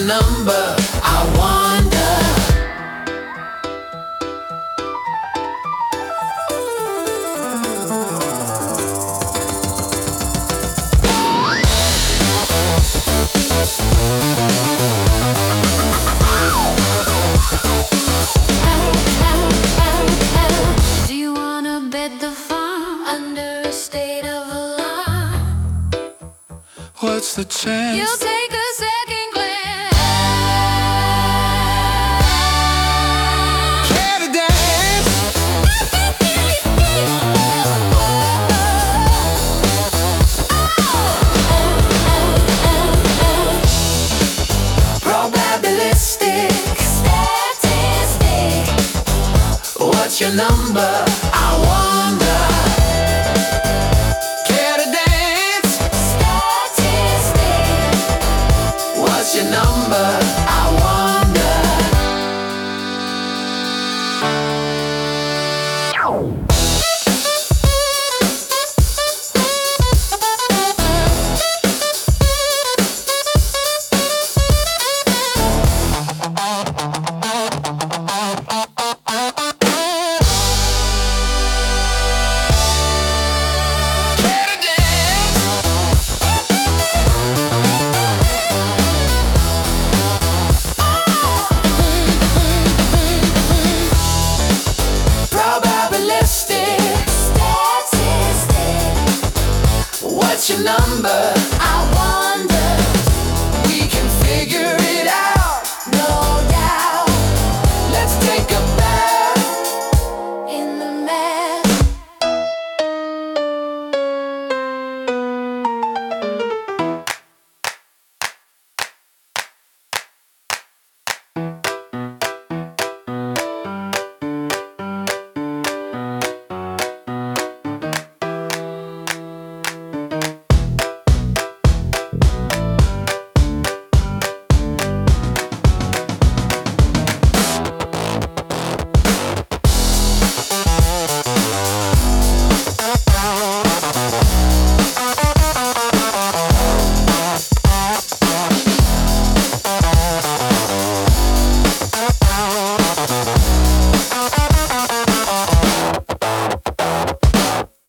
number? I wonder. Do you wanna bet the farm under a state of alarm? What's the chance? You'll take a second glance. Care to dance? Probabilistic Statistic. What's your number? I wonder. Care to dance? Statistic. What's your number? I wonder. Care to dance? Probabilistic Statistic. What's your number? I